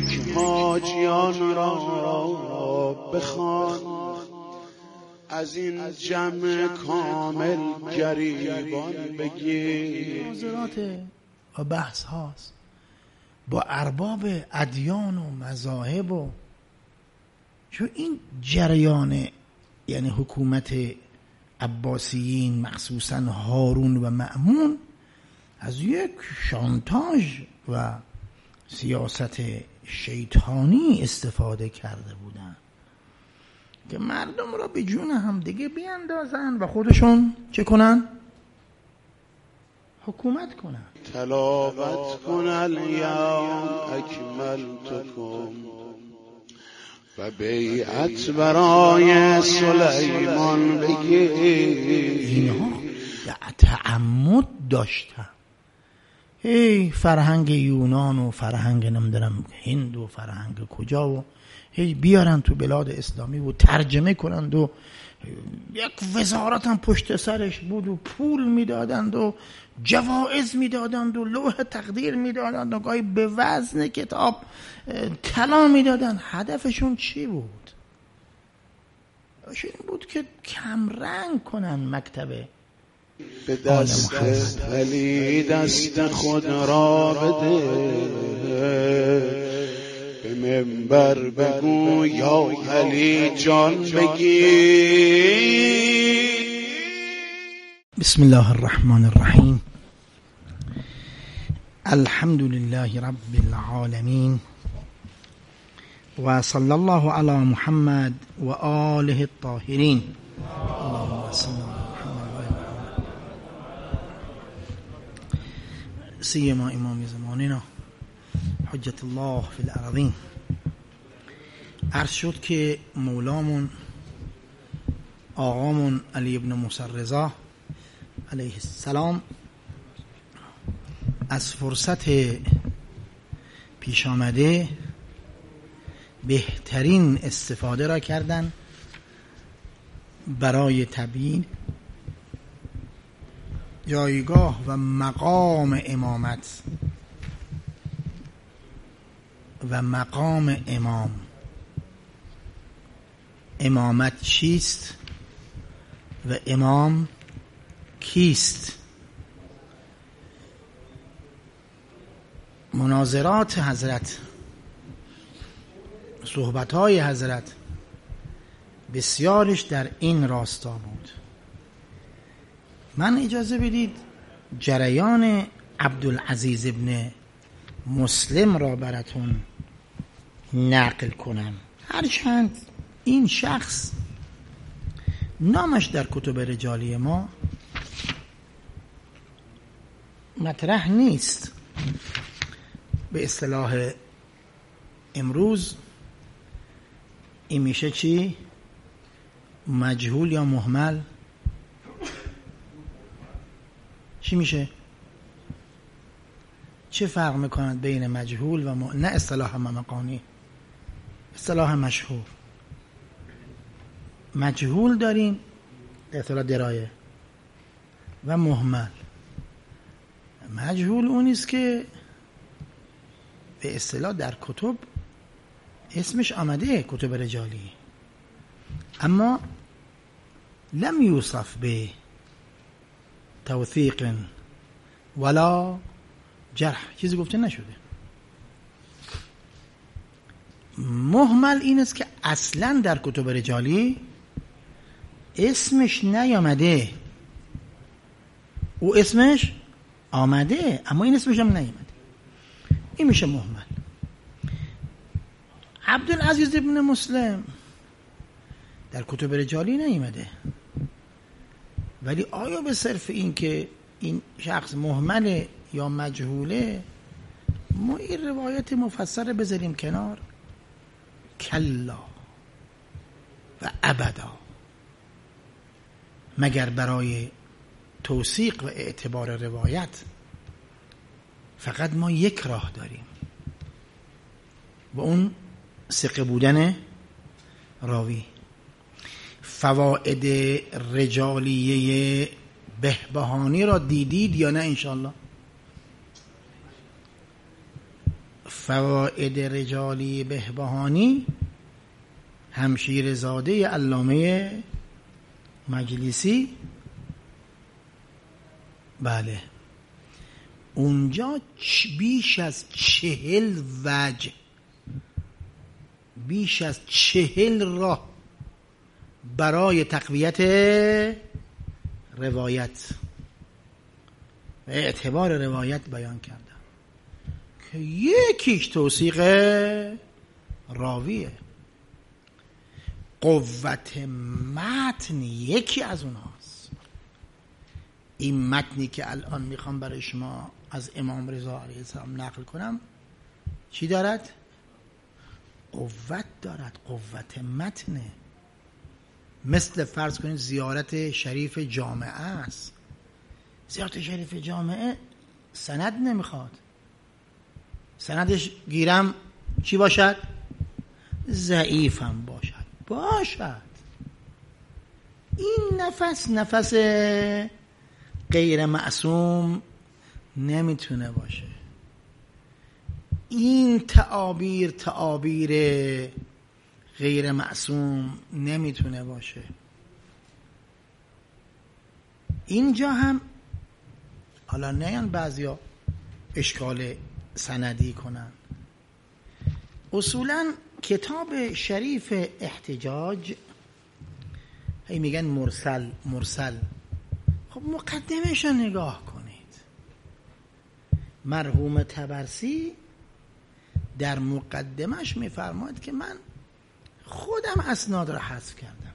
یک حاجیان را بخوان، از این جمع کامل گریبان بگیر. مناظرات و بحث هاست با ارباب ادیان و مذاهب و چون این جریان یعنی حکومت عباسیین مخصوصا هارون و مأمون از یک شانتاژ و سیاست شیطانی استفاده کرده بودن که مردم را به جون هم دیگه بیاندازن و خودشون چه کنن؟ حکومت کنن. تلاوت کن الیوم اکملتکم و بیعت برای سلیمان بگیر. اینها تعمد داشتن. هی فرهنگ یونان و فرهنگ نمیدونم هند و فرهنگ کجا و هی بیارن تو بلاد اسلامی و ترجمه کنند و یک وزارت هم پشت سرش بود و پول میدادند و جوائز میدادند و لوح تقدیر میدادند و گاهی به وزن کتاب طلا میدادند. هدفشون چی بود؟ این بود که کمرنگ کنن مکتب به دست علی دست خود را بده، به منبر بگو یا علی جان بگیر. بسم الله الرحمن الرحیم. الحمد لله رب العالمین و صلی الله علی محمد و آله الطاهرین. اللهم صل سیما امام زماننا حجت الله فی الارضین. عرض شد که مولامون آقامون علی ابن موسی رضا علیه السلام از فرصت پیش آمده بهترین استفاده را کردن برای تبیین جایگاه و مقام امامت و مقام امام. امامت چیست و امام کیست؟ مناظرات حضرت، صحبت‌های حضرت بسیارش در این راستا بود. من اجازه بدید جریان عبدالعزیز ابن مسلم را براتون نقل کنم، هرچند این شخص نامش در کتب رجالی ما مطرح نیست. به اصطلاح امروز این میشه چی؟ مجهول یا مهمل؟ چی میشه؟ چه فرق میکنند بین مجهول و نه اصطلاح مقانی، اصطلاح مشهور. مجهول داریم اصطلاح درایه و مهمل. مجهول اونیست که به اصطلاح در کتب اسمش آمده، کتب رجالی، اما لم یوصف به توثیق ولا جرح، چیزی گفته نشده. مهمل این است که اصلا در کتب رجالی اسمش نیامده، او اسمش آمده اما این اسمش هم نیامده، این میشه مهمل. عبدالعزیز ابن مسلم در کتب رجالی نیامده، ولی آیا به صرف این که این شخص مهمله یا مجهوله ما این روایت مفسر بذاریم کنار؟ کلا و ابدا، مگر برای توثیق و اعتبار روایت فقط ما یک راه داریم و اون ثقه بودن راوی. فواید رجالیه بهبهانی را دیدید یا نه؟ انشالله فوائد رجالی بهبهانی همشیر زاده علامه مجلسی، بله اونجا بیش از 40 وجه، بیش از 40 راه برای تقویت روایت و اعتبار روایت بیان کردن که یکیش توثیق راویه. قوت متن یکی از اونهاست. این متنی که الان میخوام برای شما از امام رضا علیه السلام نقل کنم چی دارد؟ قوت دارد، قوت متنه. مثل فرض کنید زیارت شریف جامعه است. زیارت شریف جامعه سند نمیخواد، سندش گیرم چی باشد؟ ضعیف هم باشد. این نفس غیر معصوم نمیتونه باشه. این تعابیر غیر معصوم نمیتونه باشه. اینجا هم حالا نیان بعضیا اشکال سندی کنن. اصولا کتاب شریف احتجاج هی میگن مرسل. خب مقدمش رو نگاه کنید. مرحوم طبرسی در مقدمش میفرماید که من خودم اسناد را حذف کردم.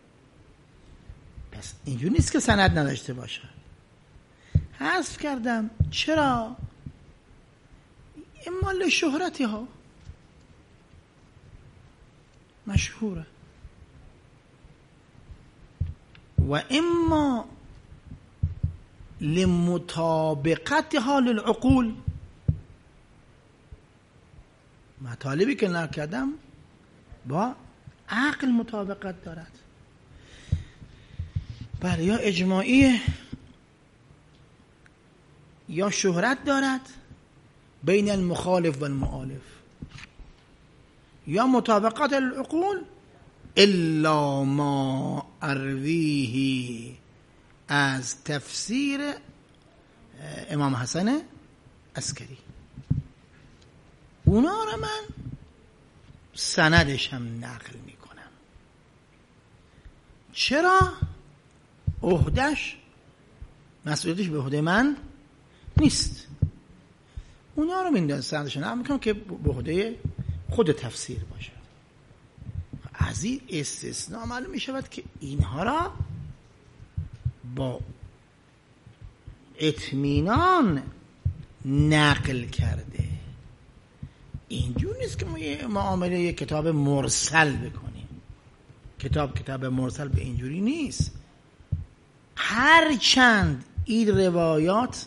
پس اینجوری نیست که سند نداشته باشه. حذف کردم. چرا؟ اما لشهرتی ها مشهوره و اما لمطابقتها للعقول. مطالبی که نقل کردم با عقل مطابقت دارد. بله، یا اجماعی یا شهرت دارد بین المخالف و المؤالف، یا مطابقت العقول الا ما ارویه از تفسیر امام حسن عسکری. اونا رو من سندش هم نقل میکنم. چرا؟ عهدش، مسئولیتش به عهده من نیست. اونا رو میندازم سندش نقل میکنم که به عهده خود تفسیر باشه. از این استثناء معلوم میشود که اینها را با اطمینان نقل کرده. اینجور نیست که ما یه معامله یه کتاب مرسل بکنیم. کتاب مرسل به اینجوری نیست. هرچند این روایات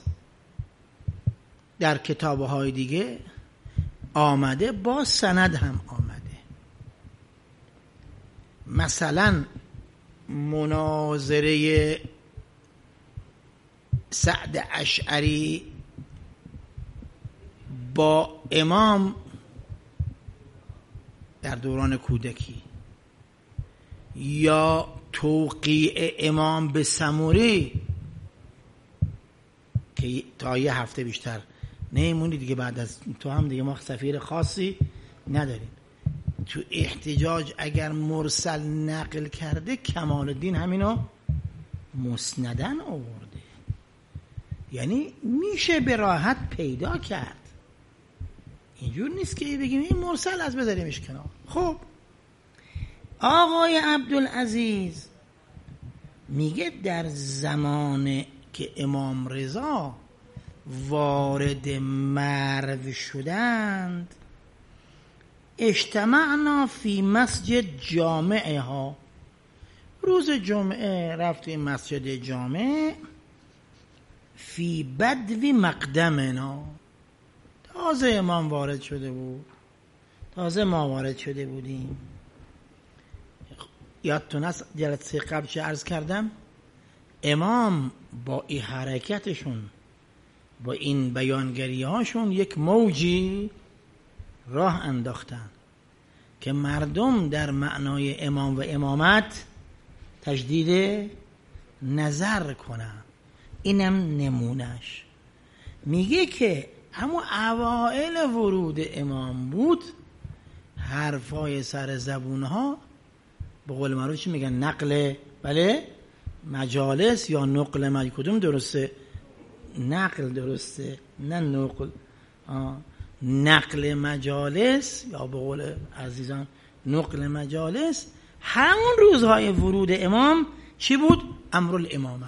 در کتاب‌های دیگه آمده، با سند هم آمده. مثلا مناظره سعد اشعری با امام در دوران کودکی، یا توقیع امام به سموری که تا یه هفته بیشتر نمیمونی دیگه، بعد از تو هم دیگه ما سفیر خاصی نداریم. تو احتجاج اگر مرسل نقل کرده، کمال الدین همینو مسندن آورده. یعنی میشه به راحت پیدا کرد. اینجور نیست که بگیم این مرسل از بذاریمش کنار. خب آقای عبدالعزیز میگه در زمان که امام رضا وارد مرو شدند، اجتمعنا فی مسجد جامعه ها. روز جمعه رفتیم مسجد جامع. فی بدو مقدمنا، تازه امام وارد شده بود، تازه ما وارد شده بودیم. یادتون است جلسه قبل چه عرض کردم؟ امام با این حرکتشون، با این بیانگری هاشون، یک موجی راه انداختن که مردم در معنای امام و امامت تجدید نظر کنن. اینم نمونش. میگه که اما اوائل ورود امام بود، حرفای سر زبونها به قول معروف چی میگن؟ نقل، بله، مجالس یا نقل کدوم درسته؟ نقل درسته، نه نقل. نقل مجالس یا به قول عزیزان نقل مجالس، همون روزهای ورود امام چی بود؟ امر الامامه.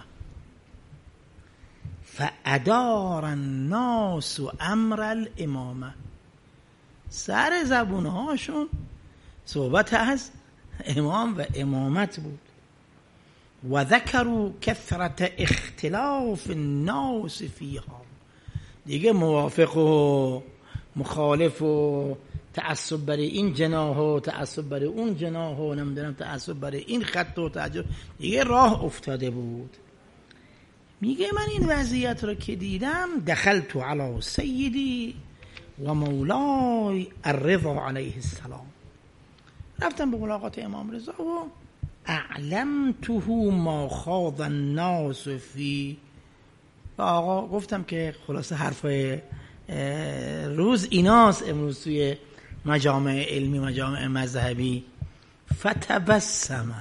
فادار الناس امر الامامه، سر زبونهاشون صحبت از امام و امامت بود. و ذکروا کثرت اختلاف الناس فیها، دیگه موافق و مخالف و تعصب برای این جناح و تعصب برای اون جناح و نمیدونم تعصب برای این خط و تعجب، دیگه راه افتاده بود. میگه من این وضعیت رو که دیدم، دخلت علی سیدی و مولای الرضا علیه السلام، رفتم به ملاقات امام رضا و اعلمته ما خاض الناس فی. و آقا گفتم که خلاصه حرفای روز ایناست امروز توی مجامع علمی، مجامع مذهبی. فتبسم،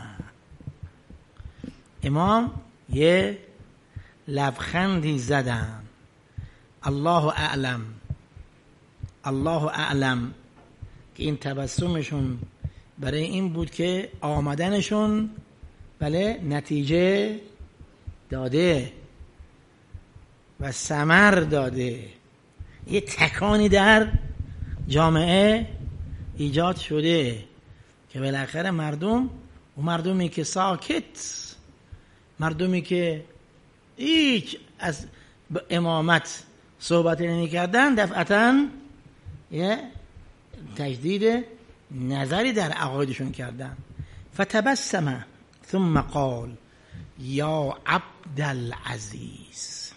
امام یه لبخندی زدن. الله اعلم، الله اعلم که این تبسمشون برای این بود که آمدنشون بله نتیجه داده و ثمر داده، یه تکانی در جامعه ایجاد شده که بالاخره مردم، و مردمی که ساکت، مردمی که هیچ از امامت صحبت نمی کردن، دفعتاً یه تجدید نظری در عقایدشون کردن. فتبسم ثم قال یا عبدالعزیز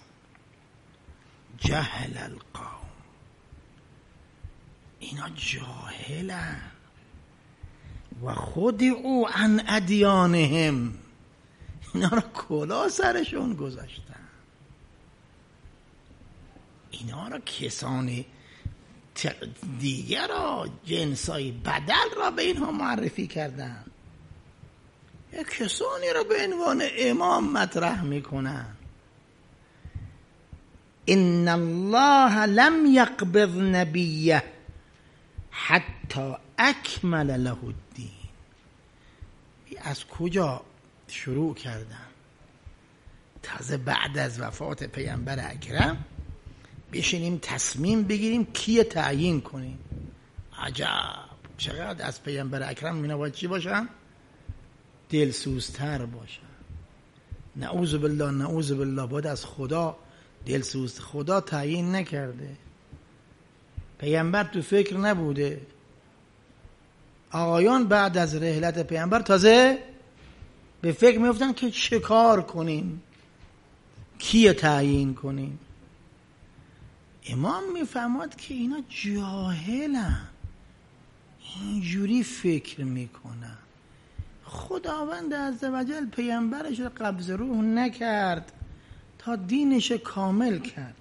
جهل القوم، اینا جاهلن و خدعوا عن ادیانهم، اینا رو کلا سرشون گذاشتن، اینا رو کسانی دیگر را، جنسای بدل را به اینها معرفی کردن، یک کسانی را به عنوان امام مطرح میکنن. ان الله لم یقبض نبیه حتی اکمل له الدین. از کجا شروع کردن؟ تازه بعد از وفات پیامبر اکرم بشینیم تصمیم بگیریم کی تعیین کنیم. عجب، چقدر از پیامبر اکرم اینا باید چی باشن؟ دلسوزتر باشن. نعوذ بالله، نعوذ بالله، باید از خدا دلسوز. خدا تعیین نکرده، پیامبر تو فکر نبوده. آقایان بعد از رحلت پیامبر تازه به فکر میفتن که چه کار کنیم، کی تعیین کنیم. امام میفهمد که اینا جاهلن، اینجوری فکر میکنن. خداوند عزوجل پیامبرش رو قبض روح نکرد تا دینش کامل کرد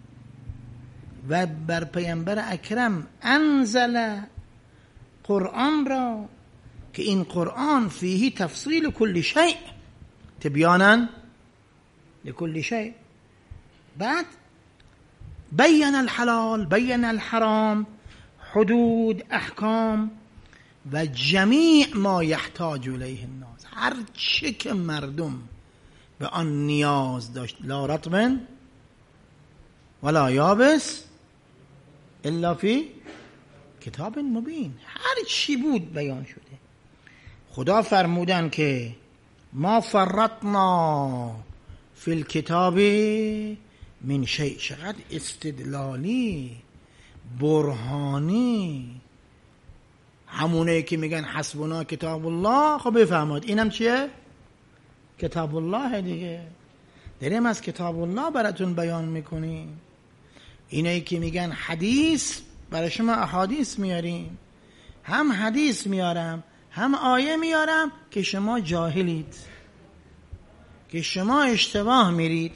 و بر پیامبر اکرم انزل قرآن را که این قرآن فیه تفصیل کل شیء تبیانا لکل شیء. بعد بین الحلال، بین الحرام، حدود، احکام و جمیع ما یحتاج الیه الناس، هر چه که مردم به آن نیاز داشت. لا رطب ولا یابس الا فی کتاب مبین، هر چی بود بیان شده. خدا فرمودن که ما فرطنا فی الکتاب من شیء. چقدر استدلالی، برهانی. همونه که میگن حسبنا کتاب الله، خب بفهمید اینم چیه؟ کتاب الله دیگه، داریم از کتاب الله براتون بیان میکنیم. اینایی که میگن حدیث برای شما احادیث میاریم، هم حدیث میارم هم آیه میارم که شما جاهلید، که شما اشتباه میرید.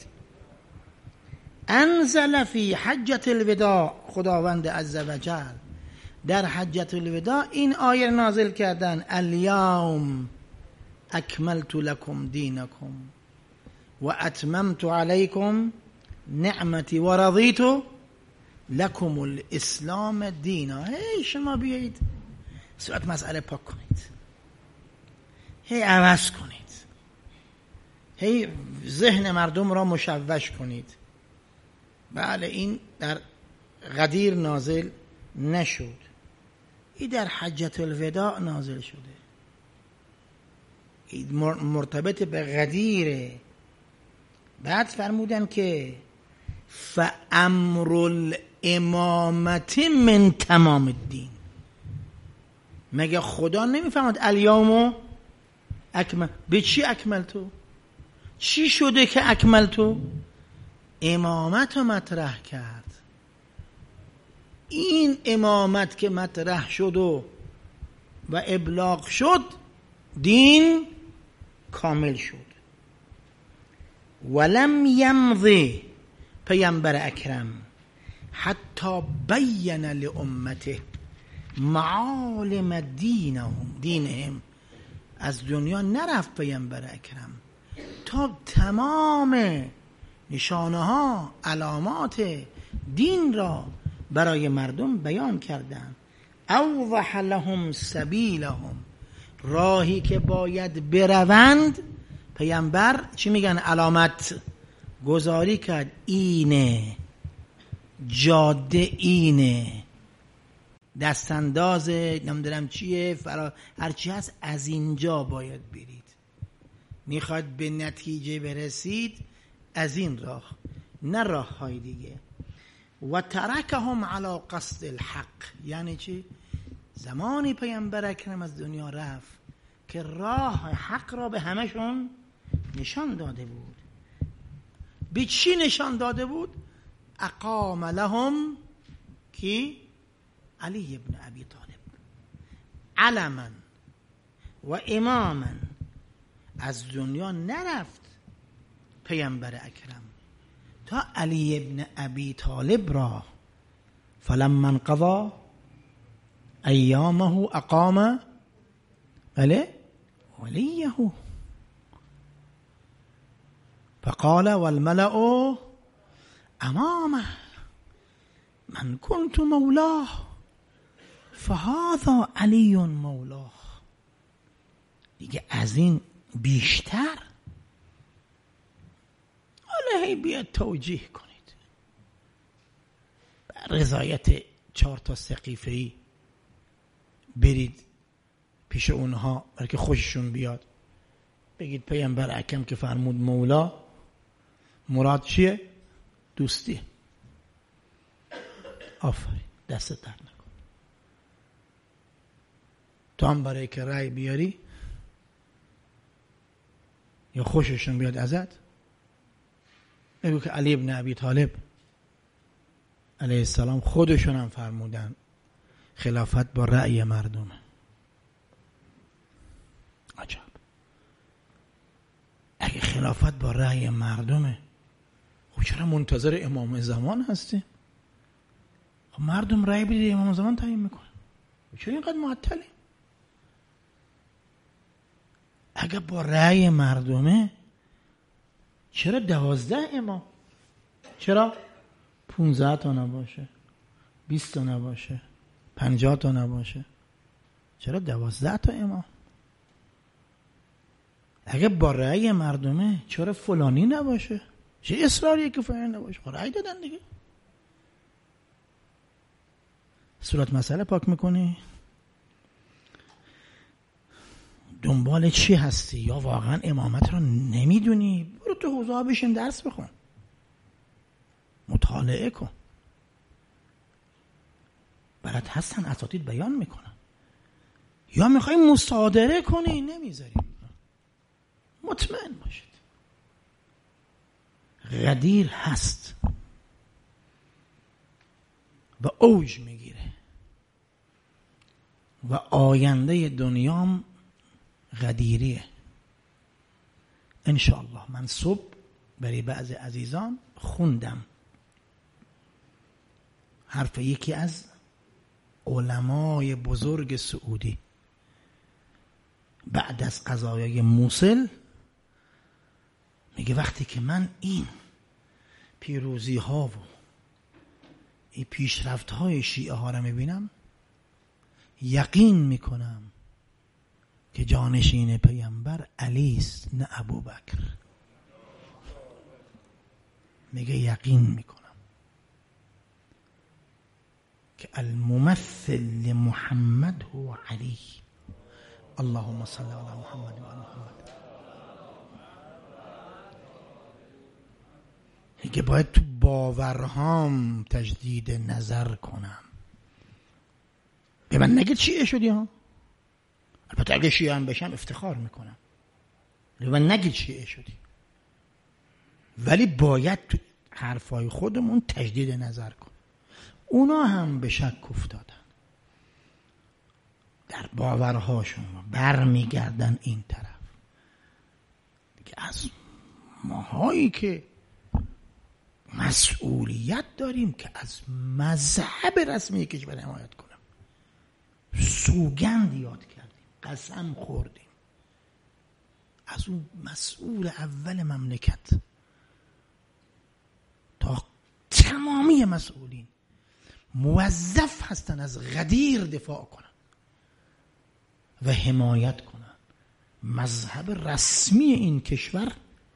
انزل فی حجة الوداع، خداوند عزوجل در حجة الوداع این آیه نازل کردن: الیوم اکملت لکم دینکم و اتممت علیکم نعمتی و رضیت لکم الاسلام دینا. هی شما بیایید صورت مسئله پاک کنید، هی عوض کنید، هی ذهن مردم را مشوش کنید. بله این در غدیر نازل نشد، این در حجة الوداع نازل شده، این مرتبط به غدیره. بعد فرمودن که فامر الامامت من تمام الدین. مگه خدا نمیفهمد الیوم اکمل؟ به چی اکمل تو؟ چی شده که اکمل تو؟ امامت رو مطرح کرد. این امامت که مطرح شد و ابلاغ شد، دین کامل شد. ولم یمضی، پیامبر اکرم حتی بین لامته معالم دینهم، از دنیا نرفت پیامبر اکرم تا تمام نشانه ها علامات دین را برای مردم بیان کردن. اوضح لهم سبیلهم، راهی که باید بروند پیامبر چی میگن؟ علامت گذاری کرد، اینه جاده، اینه دستانداز، نمیدونم چیه، هرچی هست از اینجا باید برید. میخواد به نتیجه برسید از این راه، نه راه های دیگه. و ترکهم علی قصد الحق، یعنی چی؟ زمانی پیامبر اکرم از دنیا رفت که راه حق را به همشون نشان داده بود. به چی نشان داده بود؟ اقام لهم کی؟ علی ابن ابی طالب علما و اماما. از دنیا نرفت پیامبر اکرم تا علی ابن ابی طالب را فلما انقضى ایامه اقام ولیه فقال والملأ امامه من كنت مولاه فهذا علی مولاه. دیگه از این بیشتر حالا هی بیاد توجیه کنید، رضایت 4 سقیفه‌ای برید پیش اونها برای که خوششون بیاد، بگید پیامبر اکرم که فرمود مولا مراد چیه؟ دوستی. آفرین، دست در نکن. تو هم برای که رأی بیاری یا خوششون بیاد ازت، بگو که علی ابن ابی طالب علیه السلام خودشون هم فرمودن خلافت با رأی مردمه. عجب، اگه خلافت با رأی مردمه، خب چرا منتظر امام زمان هستی؟ خب مردم رأی بده امام زمان تعیین میکنه، چرا اینقدر معطلی؟ اگه با رأی مردمه چرا 12 امام؟ چرا 15 تا نباشه، 20 تا نباشه، 50 تا نباشه؟ چرا 12 تا امام؟ اگه با رأی مردمه چرا فلانی نباشه؟ چه اصراریه که فلانی نباشه؟ رأی دادن دیگه. صورت مسئله پاک میکنی؟ دنبال چی هستی؟ یا واقعا امامت رو نمیدونی؟ برو تو حوزه ها بشین درس بخون، مطالعه کن، برات هستن اساتید بیان میکنن. یا میخوای مصادره کنی؟ نمیذاریم. مطمئن باشید غدیر هست و اوج میگیره. و آینده دنیام غدیریه. انشاءالله من صبح برای بعضی عزیزان خوندم حرف یکی از علمای بزرگ سعودی بعد از قضایای موصل. میگه وقتی که من این پیروزی ها و این پیشرفت های شیعه ها رو میبینم، یقین میکنم که جانشین پیامبر علی است نه ابوبکر. میگه یقین میکنم که الممثل لمحمد هو علی. اللهم صل علی محمد و علی محمد. میگه باید تو باورهام تجدید نظر کنم. به من نگید شیعه شدی ها. البته اگه شیعه هم بشم افتخار میکنم. به من نگید شیعه شدی. ولی باید تو حرفای خودمون تجدید نظر کن. اونا هم به شک افتادن در باورهاشون، برمیگردن این طرف که از ماهایی که مسئولیت داریم که از مذهب رسمی کشور حمایت کنیم، سوگند یاد کردیم، قسم خوردیم از اون مسئول اول مملکت تا تمامی مسئولین موظف هستن از غدیر دفاع کنن و حمایت کنن. مذهب رسمی این کشور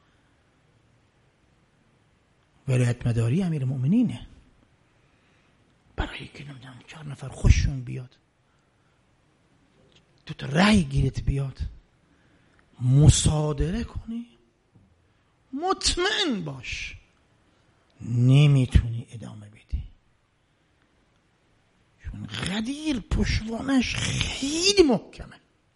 ولایت مداری امیر المؤمنینه. برای که نمیدونم 4 نفر خوششون بیاد، 2 تا رأی گیرت بیاد، مصادره کنی، مطمئن باش نمیتونی ادامه بدی. چون غدیر پشتوانش خیلی محکمه.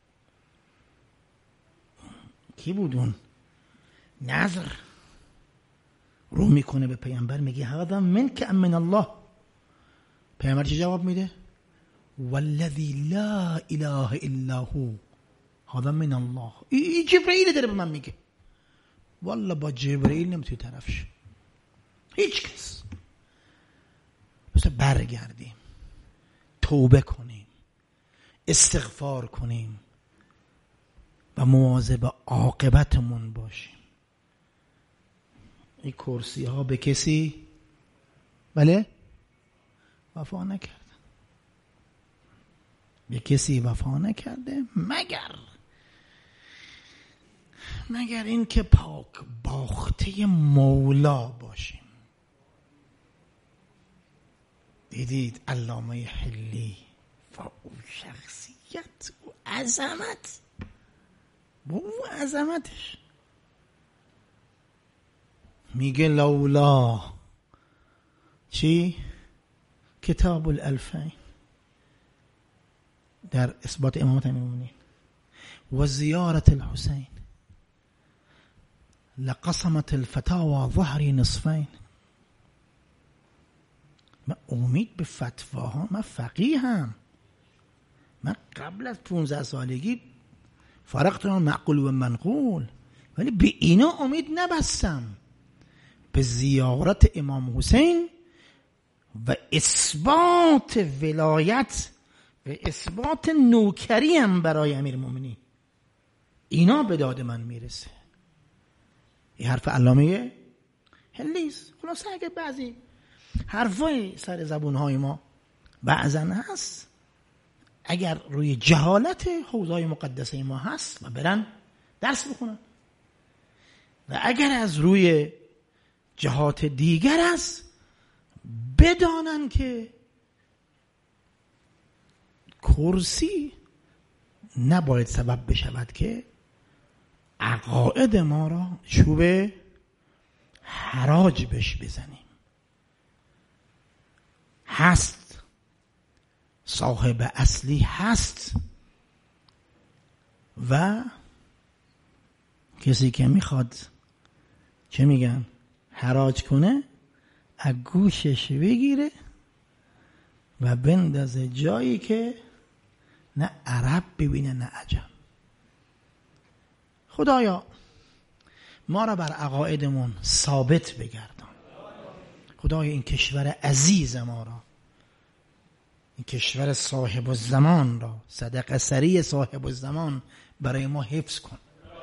کی بود اون نظر رو میکنه به پیامبر، میگه هذا منک ام من الله؟ پیامبر چی جواب میده؟ والذی لا اله الا هو هذا من الله. این جبرئیل داره به من میگه. والله با جبرئیل نمیتونی طرفش، هیچ کس. بس برگردیم، توبه کنیم، استغفار کنیم و مواظب عاقبتمون باشیم. این کرسی ها به کسی بله وفا نکردن، به کسی وفا نکرده مگر این که پاک باخته مولا باشیم. دیدید علامه حلی و اون شخصیت و عظمت، با اون عظمتش میگه لولا چی؟ کتاب الالفین در اثبات امامت امیرالمومنین و زیارت الحسین لقسمت الفتاوى ظهری نصفین. من امید به فتواها، من فقیه هم، من قبل از 15 سالگی فرقت بین معقول و منقول، ولی به اینا امید نبستم. به زیارت امام حسین و اثبات ولایت و اثبات نوکری هم برای امیرالمومنین، اینا به داد من میرسه. این حرف علامه حلیست. خلاصه اگه بعضی حرفای سر زبونهای ما بعضا هست، اگر روی جهالت حوزه‌های مقدسه ما هست و برن درس بخونن، و اگر از روی جهات دیگر است بدانن که کرسی نباید سبب بشود که عقاید ما را چوب حراج بش بزنیم. هست صاحب اصلی هست و کسی که میخواد چه میگن حراج کنه از گوشش بگیره و بندازه جایی که نه عرب ببینه نه عجم. خدایا ما را بر عقایدمون ثابت بگردان. خدایا این کشور عزیز ما را، این کشور صاحب الزمان را، صدق سری صاحب الزمان برای ما حفظ کن.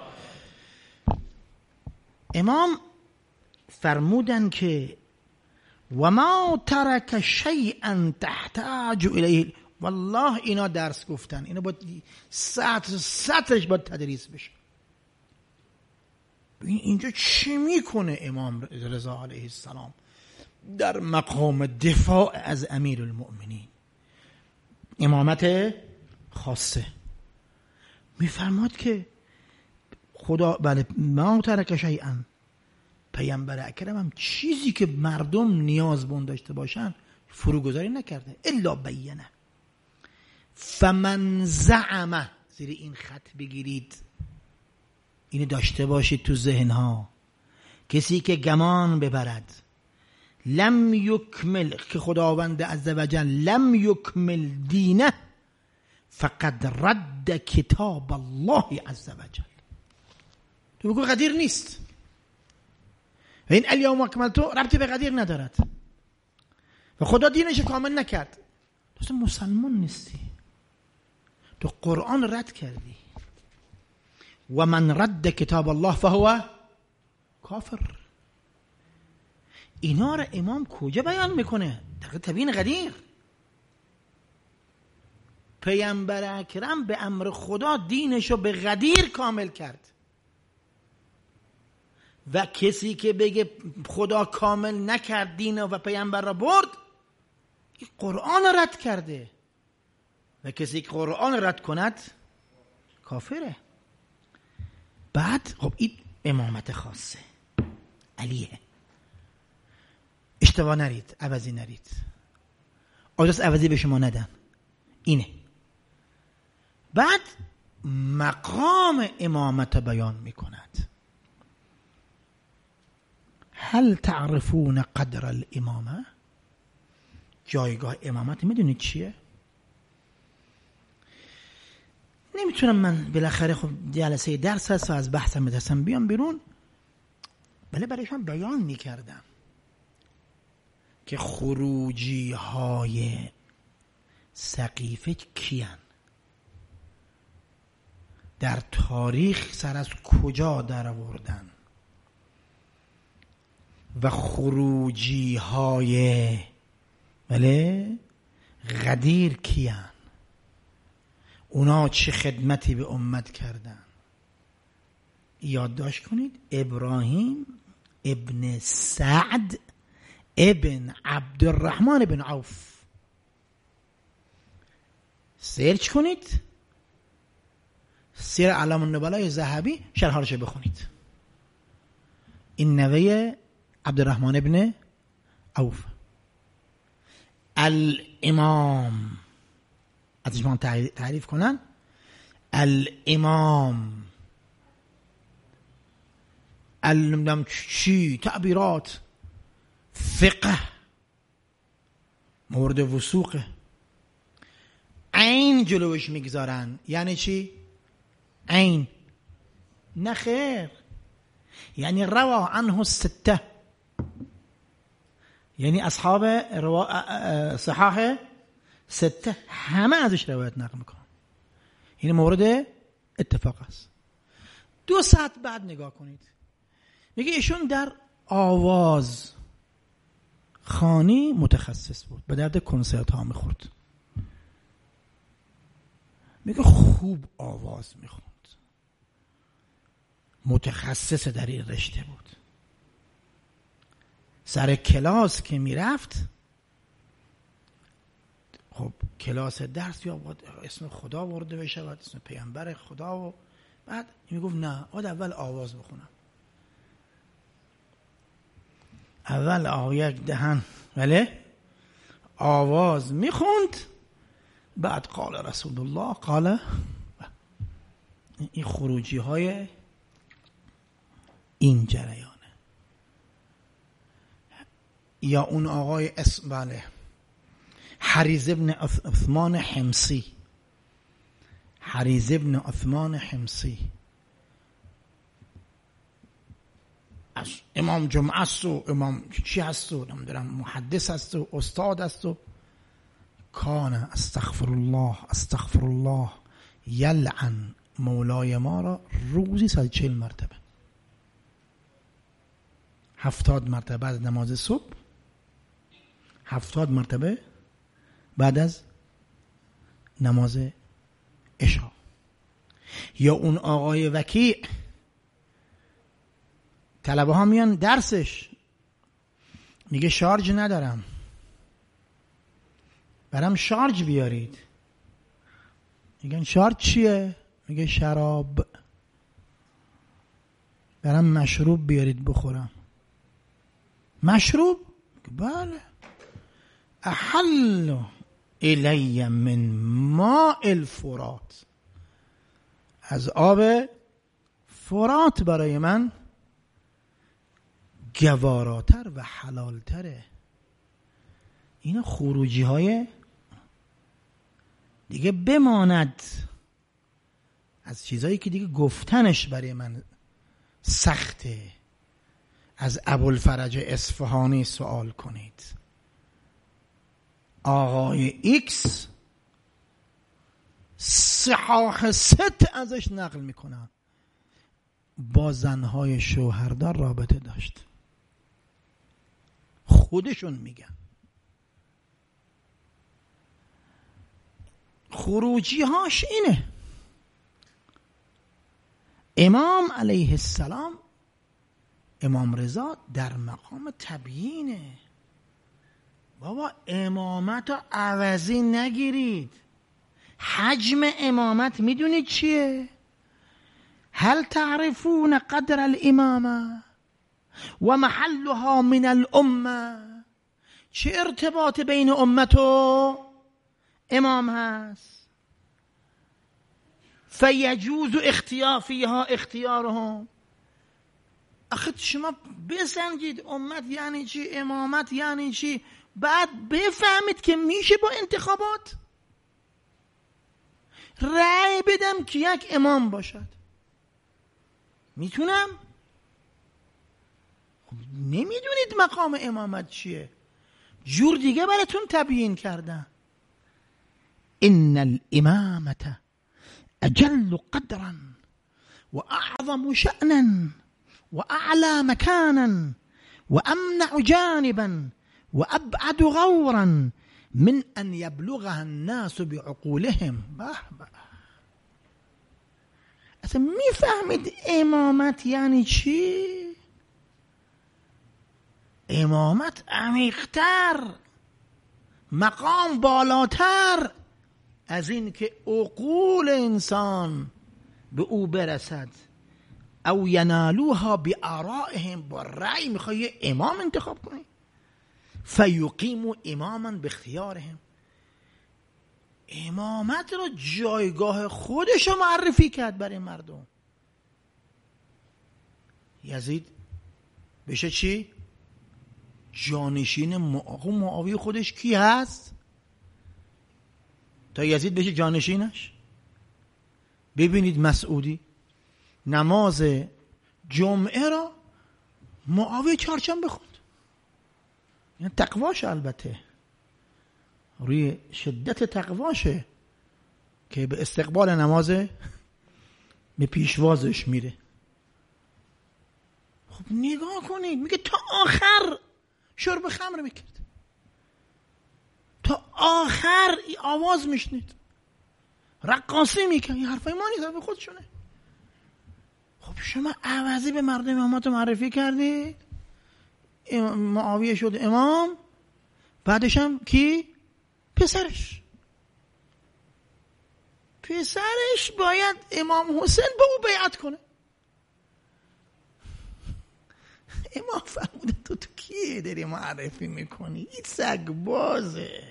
امام فرمودن که و ما ترک شیئا تحتاج الیه. والله اینا درس گفتن، اینا باید سطرش باید تدریس بشه. اینجا چی میکنه امام رضا علیه السلام در مقام دفاع از امیر المؤمنین؟ امامت خاصه. میفرماد که خدا بله ما ترک شیئا، پیامبر اکرم هم چیزی که مردم نیازمند داشته باشن فروگذاری نکرده. الا بینه. فمن زعم، زیر این خط بگیرید، اینو داشته باشید تو ذهنها، کسی که گمان ببرد لم یکمل، که خداوند عزوجل لم یکمل دینه، فقد رد کتاب الله عزوجل. تو بگو قدیر نیست، و این الیوم اکملت ربطی به قدیر ندارد و خدا دینش کامل نکرد. تو مسلمان نیستی، تو قرآن رد کردی. و من رد کتاب الله فهو کافر. اینا را امام کجا بیان میکنه؟ در تبیین قدیر. پیامبر اکرم به امر خدا دینشو به قدیر کامل کرد و کسی که بگه خدا کامل نکرد دین و پیامبر را برد، این قرآن رد کرده و کسی که قرآن رد کند کافره. بعد خب این امامت خاصه علیه، اشتباه نرید، عوضی نرید، آجاز عوضی به شما ندن، اینه. بعد مقام امامت بیان میکند. هل تعرفون قدر الامامه؟ جایگاه امامت میدونید چیه؟ نمیتونم من بالاخره خب جلسه درس هست و از بحثم بترسم بیام بیرون، بله برایشان بیان میکردم که خروجی های سقیفه کیان، در تاریخ سر از کجا در آوردن و خروجی های بله غدیر کیان، اونا چه خدمتی به امت کردن. یادداشت کنید. ابراهیم ابن سعد ابن عبدالرحمن ابن عوف. سرچ کنید، سیر اعلام النبلای ذهبی شرحالش بخونید. این نوه عبدالرحمن ابن عوف. الامام ازش من تعریف کنن، الامام نمیدونم چی، تعبیرات، فقه، مورد وثوقه، عین جلوش میگذارن. یعنی چی؟ عین نه خیر، یعنی روا عنه السته، یعنی اصحاب صحاح سته همه ازش روایت نقل میکنن. این مورد اتفاق است. 2 ساعت بعد نگاه کنید، میگه ایشون در آواز خانی متخصص بود، به درد کنسرت ها میخورد. میگه خوب آواز میخوند، متخصص در این رشته بود. سر کلاس که میرفت، خب کلاس درس یا باید اسم خدا ورده بشه، باید اسم پیامبر خدا، و بعد میگفت نه باید اول آواز بخونم، اول آیه دهن بله آواز میخوند، بعد قال رسول الله قال. این خروجی های این جریانه. یا اون آقای بله حریز ابن عثمان حمصی، حریز ابن عثمان حمصی از امام جمعه است و امام چی هست و نمیدونم محدث هست و استاد است و کان استغفر الله یلعن مولای ما را روزی 140 مرتبه، 70 مرتبه بعد از نماز صبح، 70 مرتبه بعد از نماز عشا. یا اون آقای وکیع، طلبه ها میان درسش، میگه شارژ ندارم، برام شارژ بیارید. میگن شارژ چیه؟ میگه شراب. برام مشروب بیارید بخورم. مشروب؟ بله. احل الی من ماء الفرات، از آب فرات برای من گواراتر و حلالتره. این خروجی های دیگه بماند از چیزایی که دیگه گفتنش برای من سخته. از ابوالفرج اصفهانی سوال کنید. آقای ایکس صحاح ست ازش نقل میکنن با زنهای شوهردار رابطه داشت، خودشون میگن. خروجی هاش اینه. امام علیه السلام، امام رضا در مقام تبیینه. بابا امامت رو عوضی نگیرید. حجم امامت میدونید چیه؟ هل تعرفون قدر الامامه و محلها من الامه؟ چه ارتباط بین امت و امام هست؟ فیجوز اختیار فیها اختیارهم. آخه شما بسنجید امت یعنی چی، امامت یعنی چی، بعد بفهمید که میشه با انتخابات رأی بدم که یک امام باشد. میتونم؟ نمیدونید مقام امامت چیه، جور دیگه براتون تبیین کردن. ان الامامة اجل قدرا و اعظم شأنا و اعلى مكانا و امنع جانبا و ابعد غورا من ان يبلغها الناس بعقولهم. اصلا میفهمید امامت یعنی چی؟ امامت عمیق‌تر، مقام بالاتر از این که عقول انسان به او برسد. او ینالوها بآرائهم، با رأی میخوای امام انتخاب کنی. فیقیموا اماما باختیارهم، امامت رو جایگاه خودش رو معرفی کرد برای مردم. یزید بشه چی؟ جانشین معاویه. خودش کی هست تا یزید بشه جانشینش؟ ببینید مسعودی نماز جمعه را معاویه چهارشنبه بخوند. این تقواشه، البته روی شدت تقواشه که به استقبال نماز به پیشوازش میره. خب نگاه کنید، میگه تا آخر شرب خمر میکرد، تا آخر آواز میشنید، رقاصی میکرد. این حرفای ما نیست، به خودشونه. خب شما عوضی به مردم امامت معرفی کردید، معاویه شد امام، بعدش هم کی؟ پسرش باید امام حسین به او بیعت کنه. امام فرموده تو کیه داری معرفی میکنی؟ این سگ بازه،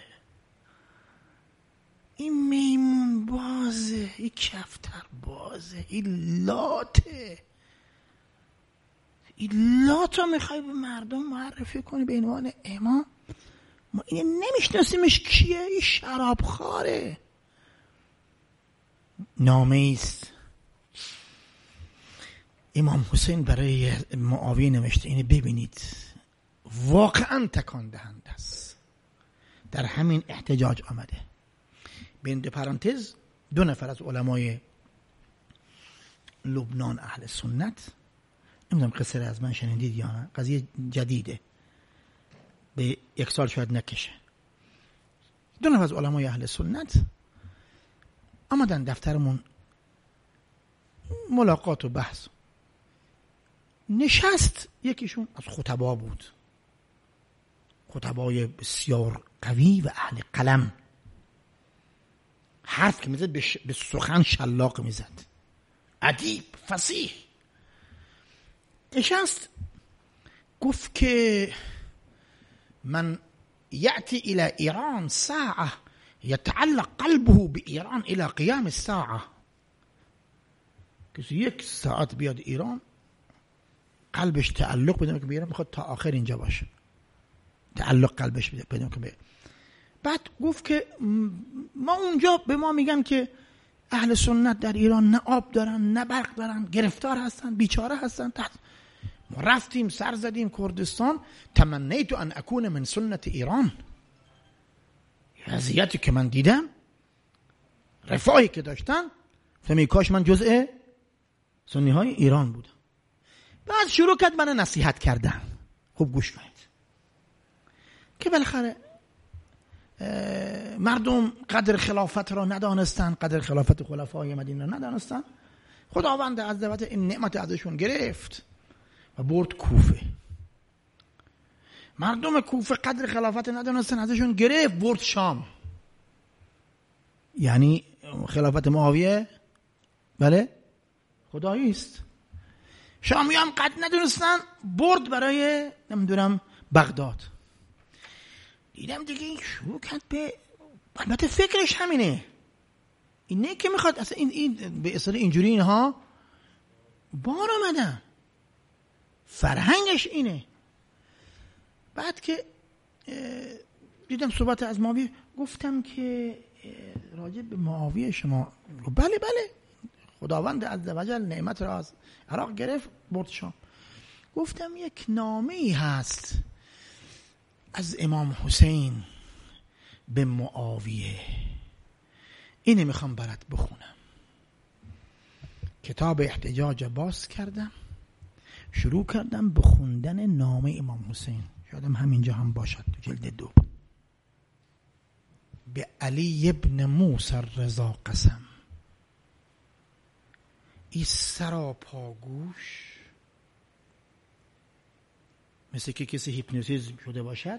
این میمون بازه، این کفتر بازه، این لاته. این لاتو میخوای به مردم معرفی کنی به عنوان امام؟ ما اینه نمیشناسیمش کیه؟ این شرابخواره. نامه است امام حسین برای معاویه نوشته. اینو ببینید، واقعا تکان دهنده است. در همین احتجاج آمده. بین دو پرانتز 2 نفر از علمای لبنان اهل سنت، نمیدونم قصه را از من شنیدید یا نه، قضیه جدیده، به 1 سال شاید نکشه. 2 نفر از علمای اهل سنت آمدن دفترمون ملاقات و بحث. نشست، یکیشون از خطبا بود، خطبای بسیار قوی و اهل قلم، حرف که میزد به سخن شلاق میزد، ادیب فصیح. نشست گفت که من یأتی الى ایران ساعه یتعلق قلبه بایران الى قیام الساعه. کسی 1 ساعت بیاد ایران قلبش تعلق بدونه که بیرون میخواد تا آخر اینجا باشه، تعلق قلبش بدونه که بعد گفت که ما اونجا به ما میگن که اهل سنت در ایران نه آب دارن نه برق دارن، گرفتار هستن، بیچاره هستن. ما رفتیم سر زدیم کردستان، تمنیت ان اکون من سنت ایران. وضعیتی که من دیدم، رفاهی که داشتن، فهمی کاش من جزء سنی های ایران بودم. بعد شروع کرد من نصیحت کردن. خوب گوش کنید که بالاخره مردم قدر خلافت را ندانستن، قدر خلافت خلفای مدینه را ندانستن. خداوند عزوجل این نعمت ازشون گرفت و برد کوفه. مردم کوفه قدر خلافت ندانستن، ازشون گرفت برد شام. یعنی خلافت معاویه بله خدایی است. شامی هم قدر ندونستن، برد برای نمیدونم بغداد. دیدم دیگه این شروع کرد به، البته فکرش همینه، اینه که میخواد اصلا این به اصطلاح اینجوری اینها بار آمدن، فرهنگش اینه. بعد که دیدم صحبت از معاویه، گفتم که راجع به معاویه شما، بله خداوند عزوجل نعمت را از عراق گرفت برد شام. گفتم یک نامه‌ای هست از امام حسین به معاویه، اینو میخوام برات بخونم. کتاب احتجاج باز کردم، شروع کردم به خوندن نامه امام حسین. یادم همینجا هم باشد تو جلد 2. به علی ابن موسی رضا قسم، این سراپاگوش مثل که کسی هیپنوتیزم شده باشد،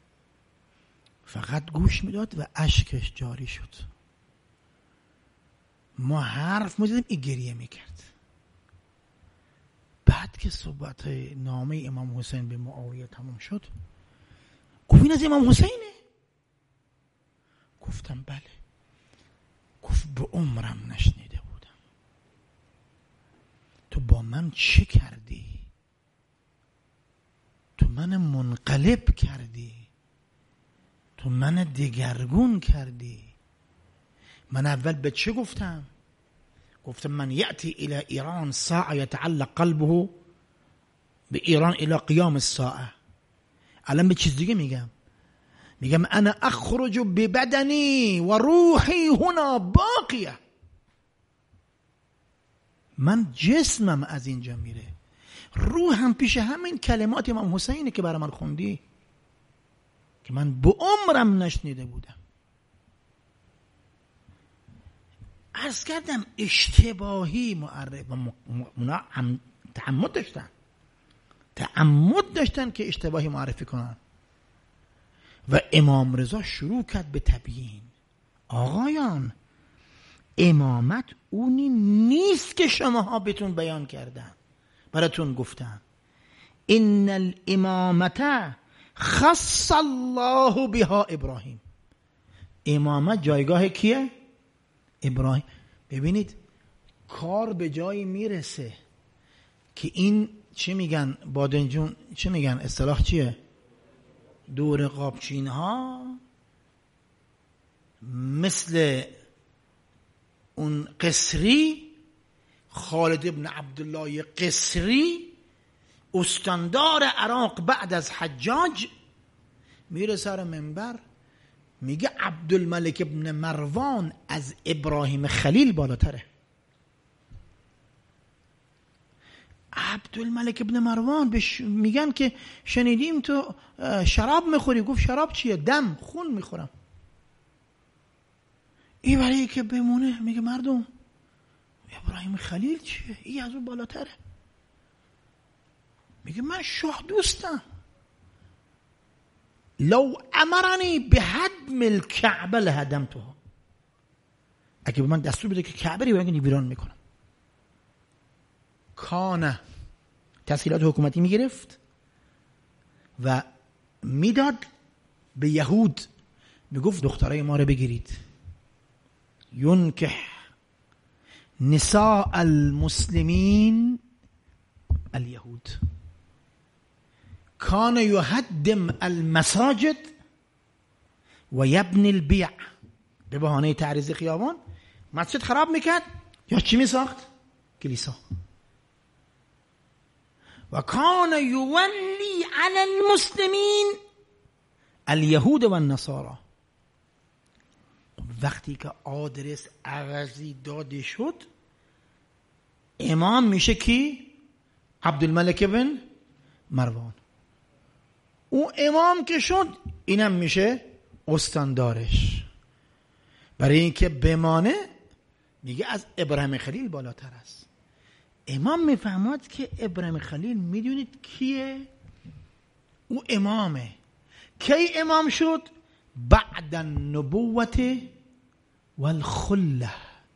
فقط گوش میداد و اشکش جاری شد. ما حرف میزدیم این گریه میکرد. بعد که صحبت نامه امام حسین به معاویه تمام شد، گفت این از امام حسینه؟ گفتم بله. گفت به عمرم نشنیده بودم. تو با من چه کردی؟ تو من منقلب کردی، تو من دگرگون کردی. من اول به چه گفتم؟ گفتم من یأتی الى ایران ساعه یتعلق قلبه به ایران الى قیام الساعه. الان به چیز دیگه میگم انا اخرج ببدنی و روحی هنا باقیه. من جسمم از اینجا میره، روحم پیش همین کلمات امام حسینه که برای من خوندی، که من به عمرم نشنیده بودم. عرض کردم اشتباهی معرف و تعمد داشتن که اشتباهی معرفی کنن. و امام رضا شروع کرد به تبیین. آقایان، امامت اونی نیست که شماها بهتون بیان کردن، براتون گفتن. ان الامامت خص الله بها ابراهیم. امامت جایگاه کیه؟ ابراهیم. ببینید کار به جایی میرسه که این چی میگن بادنجون، چی میگن اصطلاح چیه؟ دور قابچین ها مثل اون قسری، خالد ابن عبدالله قسری، استاندار عراق بعد از حجاج، میره سر منبر میگه عبدالملک ابن مروان از ابراهیم خلیل بالاتره. عبدالملک ابن مروان میگن که شنیدیم تو شراب میخوری. گفت شراب چیه؟ دم، خون میخورم. این برای که بمونه میگه مردم ابراهیم خلیل چیه؟ این از اون بالاتره. میگه من شاه دوستم، لو امرنی به هدم الکعبه لهدمتها، اگه به من دستور بده که کعبه رو ویران میکنم. کانه تسهیلات حکومتی میگرفت و میداد به یهود، میگفت دخترای ما رو بگیرید، ینکح نساء المسلمین الیهود. کان یهدم المساجد و یبنی البیع. به بهانه تعریض خیابان مسجد خراب میکرد یا چی میساخت؟ کلیسا. و کان یولی علی المسلمین الیهود و النصارى. وقتی که آدرس عوضی داده شد، امام میشه کی؟ عبدالملک بن مروان. او امام که شد، اینم میشه استاندارش. برای اینکه بمانه میگه از ابراهیم خلیل بالاتر است. امام میفهمد که ابراهیم خلیل میدونید کیه؟ او امامه. کی امام شد؟ بعد النبوت والخله.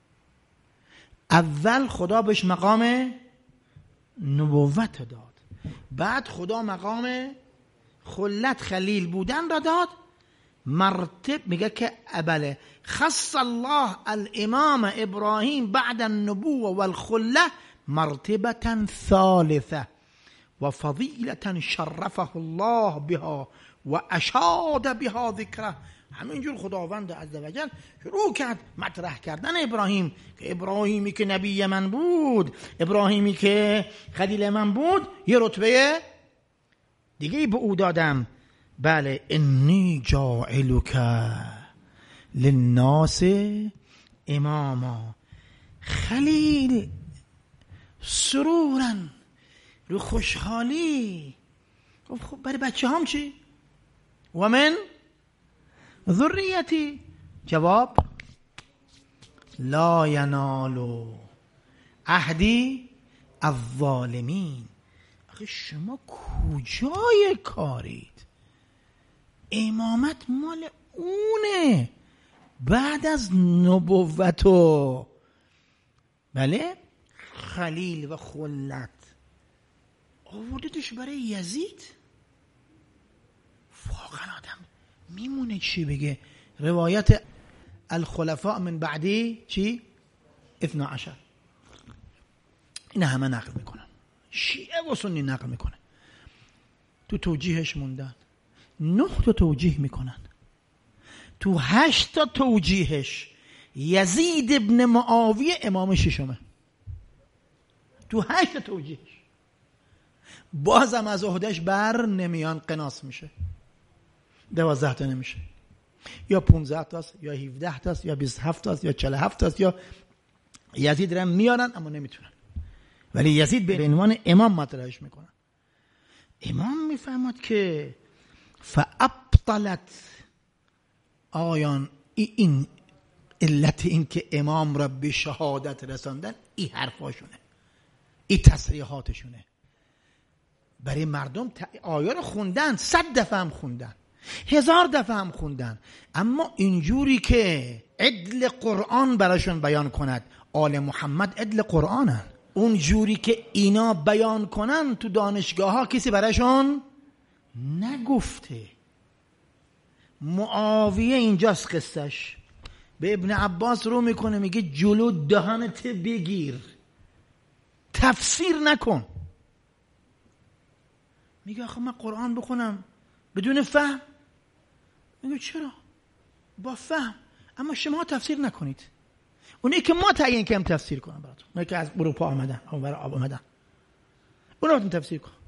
اول خدا بهش مقام نبوت داد، بعد خدا مقام خلت خلیل بودن را داد. مرتب میگه که بله، خص الله الامام ابراهیم بعد النبوة والخله مرتبة ثالثة و فضیلة شرفه الله بها و اشاد بها ذکره. همینجور خداوند عزوجل شروع کرد مطرح کردن ابراهیم، که ابراهیمی که نبی من بود، ابراهیمی که خلیل من بود، یه رتبه دیگه به او دادم. بله، انی جاعلک للناس اماما. خلیل سرورن، رو خوشحالی. خب برای بچه هم چی؟ و من ذریتی. جواب لا ینال عهدی الظالمین. آخه شما کجای کارید؟ امامت مال اونه بعد از نبوتو. بله، خلیل و خلت آوردتش برای یزید. واقعا آدم میمونه چی بگه. روایت الخلفاء من بعدی چی؟ 12. این همه نقل میکنن، شیعه و سنی نقل میکنه. تو توجیهش موندن 9 تا توجیه میکنن. تو 8 تا توجیهش یزید ابن معاویه امام ششمه. تو 8 تا توجیهش بازم از عهدهش بر نمیان، قناص میشه. 12 تا نمیشه، یا 15 تاست، یا 17 تاست، یا 27 تاست، یا 47 تاست. یا یزید رو میارن اما نمیتونن، ولی یزید به عنوان امام مطرحش میکنن. امام میفهمد که فابطلت آیان این علت این که امام را به شهادت رساندن این حرفاشونه، این تصریحاتشونه. برای مردم آیه رو خوندن، 100 دفعه هم خوندن، 1000 دفعه هم خوندن، اما اینجوری که عدل قرآن براشون بیان کند. آل محمد عدل قرآنن. اونجوری که اینا بیان کنن تو دانشگاه ها کسی براشون نگفته. معاویه اینجاست قصهش. به ابن عباس رو میکنه، میگه جلو دهانت بگیر، تفسیر نکن. میگه آخه من قرآن بخونم بدون فهم؟ میگه چرا؟ با فهم، اما شما تفسیر نکنید. اونی که ما تعیین کردیم تفسیر کنم براتون، اونی که از اروپا آمدن، اونور آمدن، اونا براتون تفسیر کن.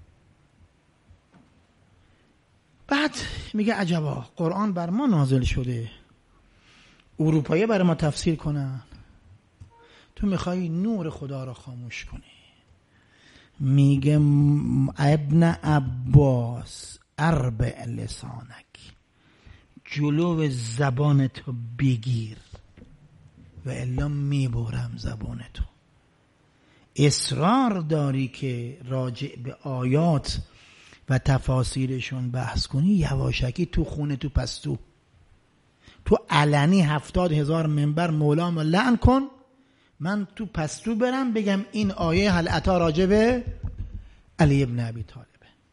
بعد میگه عجبا قرآن بر ما نازل شده، اروپایی برای ما تفسیر کنن، تو میخوای نور خدا را خاموش کنی. میگه ابن عباس اربع لسانک، جلو زبان تو بگیر و الا میبرم زبان تو. اصرار داری که راجع به آیات و تفاسیرشون بحث کنی، یواشکی تو خونه تو پستو تو علنی 70,000 منبر مولام لعن کن، من تو پستو برم بگم این آیه هل اتی راجع به علی ابن ابی طالب.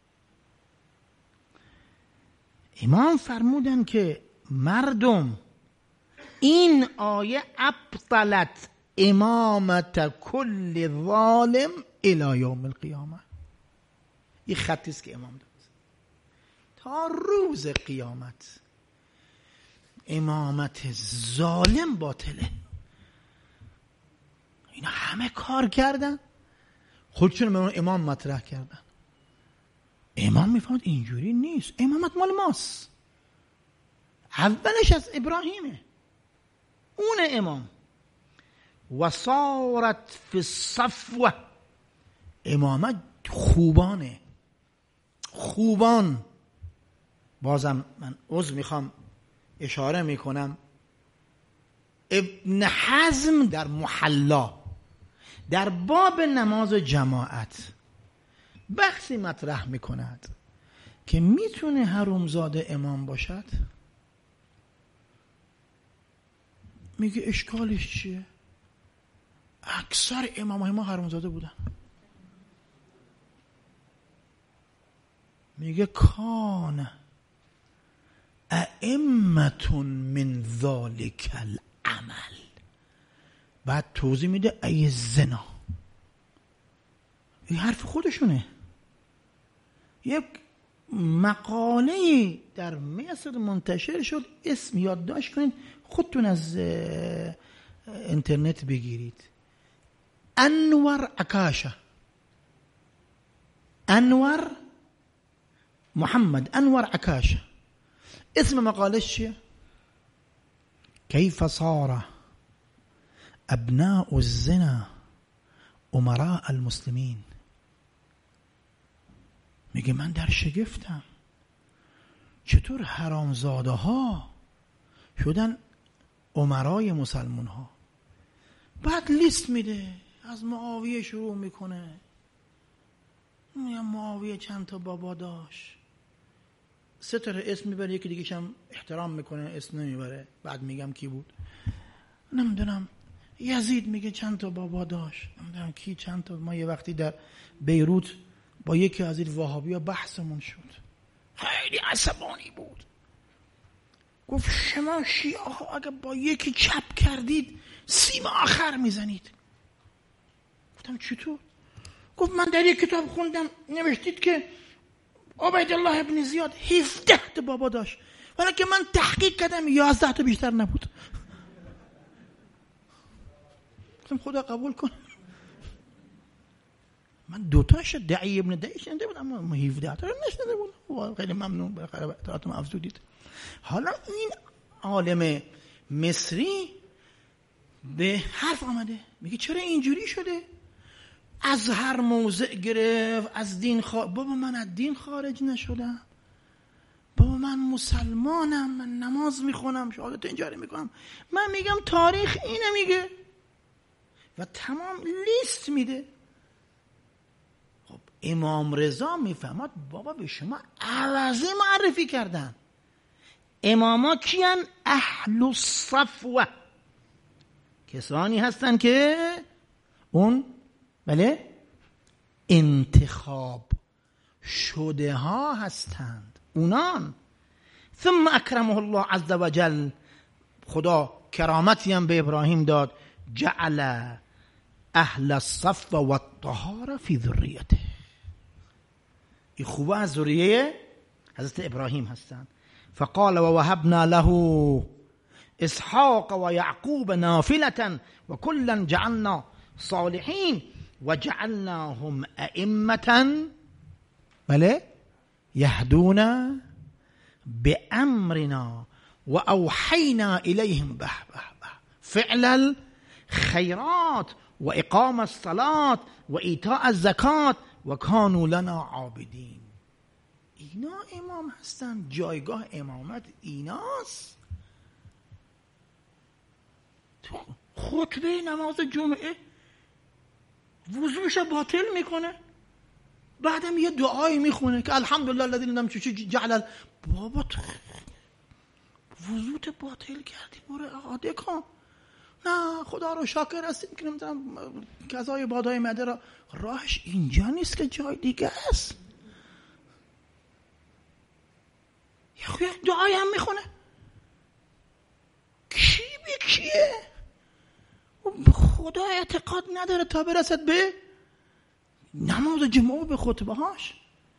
امام فرمودن که مردم این آیه ابطلت امامت کل ظالم الی یوم القیامه. این خطی است که امام داد تا روز قیامت امامت ظالم باطله. اینا همه کار کردن، خودشون به اون امام مطرح کردن. امام میفهمد اینجوری نیست، امامت مال ماست، اولش از ابراهیمه، اون امام. و صارت فی الصفوه، امامت خوبانه، خوبان. بازم من عذر میخوام اشاره میکنم، ابن حزم در محلا در باب نماز جماعت بحثی مطرح میکند که میتونه حرومزاده امام باشد. میگه اشکالش چیه؟ اکثر امامای ما حرومزاده بودن. میگه کان ائمة من ذلک العمل. بعد توضیح میده ای زنا. این حرف خودشونه. یک مقاله در مصر منتشر شد، اسم یادداشت کنید، خودتون از اینترنت بگیرید. انور عکاشه، انور محمد انور عکاشه. اسم مقالش چیه؟ کیف صار ابناء الزنا امراء المسلمین. میگه من در شگفتم چطور حرامزاده ها شدن امرای مسلمان ها. بعد لیست میده، از معاویه شروع میکنه. میگه معاویه چند تا بابا داشت، 3 تا اسم میبره، یکی دیگه هم احترام میکنه اسم نمیبره. بعد میگم کی بود نمیدونم. یزید میگه چند تا بابا داشت، نمیدونم کی چند تا. ما یه وقتی در بیروت با یکی از این وهابیا بحثمون شد، خیلی عصبانی بود. گفت شما شیعه ها اگه با یکی چپ کردید سیم آخر میزنید. گفتم چطور؟ گفت من در یک کتاب خوندم نوشتید که عبیدالله ابن زیاد 17 تا بابا داشت، ولی که من تحقیق کردم 11 تا بیشتر نبود. گفتم خدا قبول کن. من 2 تاش دعی ابن دعی شنیده بودم، اما 17 تا نشنیده بودم. خیلی ممنون، بالاخره اطلاعاتم افزودید. حالا این عالم مصری به حرف آمده، میگه چرا اینجوری شده؟ از هر موضع گرفت، از دین بابا من از دین خارج نشدم، بابا من مسلمانم، من نماز میخونم، شهادت اینجاری میکنم. من میگم تاریخ اینه میگه و تمام لیست میده. خب امام رضا میفهمد بابا به شما عوضی معرفی کردن. اماما کیان؟ اهل الصفوه، کسانی هستن که اون بله انتخاب شده ها هستند، اونان. ثم اکرمه الله عز وجل، خدا کرامتی هم به ابراهیم داد، جعل اهل الصف و الطهاره فی ذریته. این خوبه از ذریه حضرت ابراهیم هستند. فقال و وهبنا له اسحاق و یعقوب نافلة و کلا جعلنا صالحین و جعلناهم ائمة بله یهدون بامرنا و اوحینا الیهم به فعل الخیرات و اقام الصلاة و ایتاء الزکات و کانوا لنا عابدین. اینا امام هستن، جایگاه امامت ایناست. خطبه نماز جمعه وضوش باطل میکنه، بعدم یه دعایی میخونه که الحمدلله الذی لم جعل بابا وضوت باطل کردی، برو اعاده کن. نه خدا رو شاکر هستیم که نمیدونم غذای بادای معده را، راهش اینجا نیست که جای دیگه است. یه دعایی هم میخونه، کی به کیه؟ به خدا اعتقاد نداره تا برسد به نماز جمعه به خطبه هاش.